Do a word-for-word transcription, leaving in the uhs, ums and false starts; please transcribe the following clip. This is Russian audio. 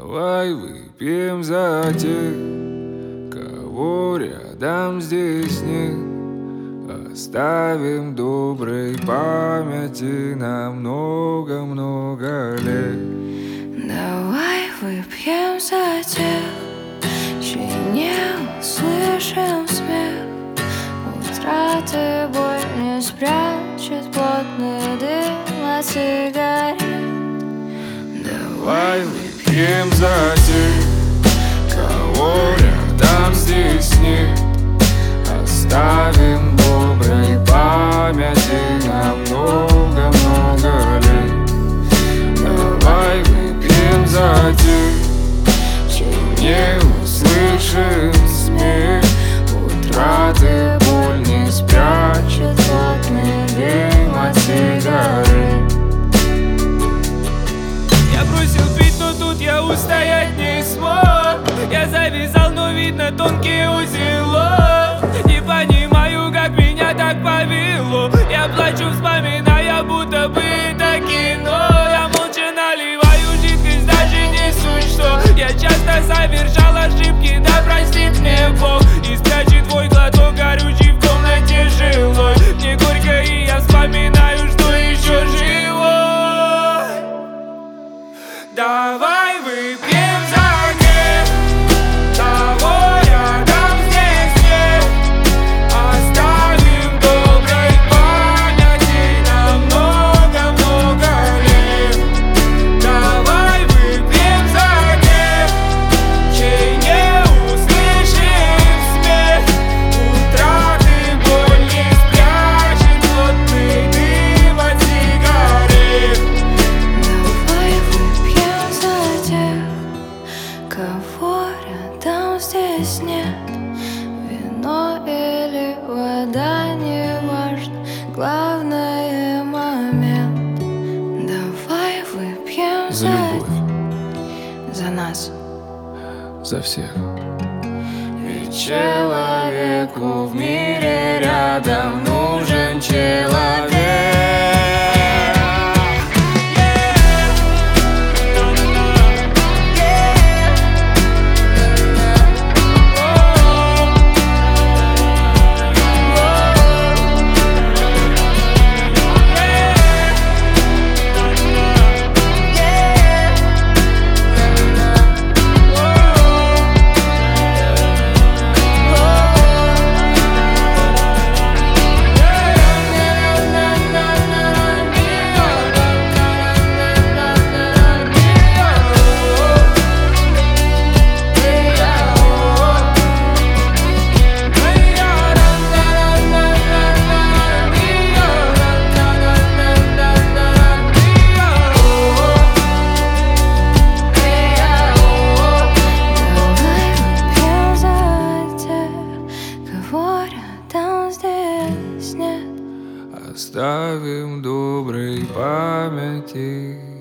Давай выпьем за тех, кого рядом здесь нет. Оставим доброй памяти на много-много лет. Давай выпьем за тех, чей не услышим смех. Утраты боль не спрячет плотный дым от сигарет. Давай выпьем за тех, кого рядом здесь нет. Оставим доброй памяти на много-много лет. Давай выпьем за тех, чей не услышим смех. Утраты боль не спрячет плотный дым от сигарет. Я бросил пить, но тут я устоять не смог. Я завязал, но видно тонкий узелок. Не понимаю, как меня так повело. Я плачу, вспоминая, будто бы это кино. Я молча наливаю жидкость, даже не суть, что я часто совершал ошибки, да простит мне Бог. И спрячет твой глоток горючий в комнате жилой. Мне горько, и я вспоминаю, что еще живой. Давай выпьем за тех, кого рядом здесь нет. Оставим доброй памяти на много-много лет. Давай выпьем за тех, чей не услышим смех. Утраты боль не спрячет плотный дым от сигарет. Давай выпьем за тех, кого рядом здесь нет. Вино или вода, не важно, главное момент. Давай выпьем За за, любовь, за нас. за всех. Ведь Человеку в мире рядом нужен человек. Там здесь нет. Оставим доброй памяти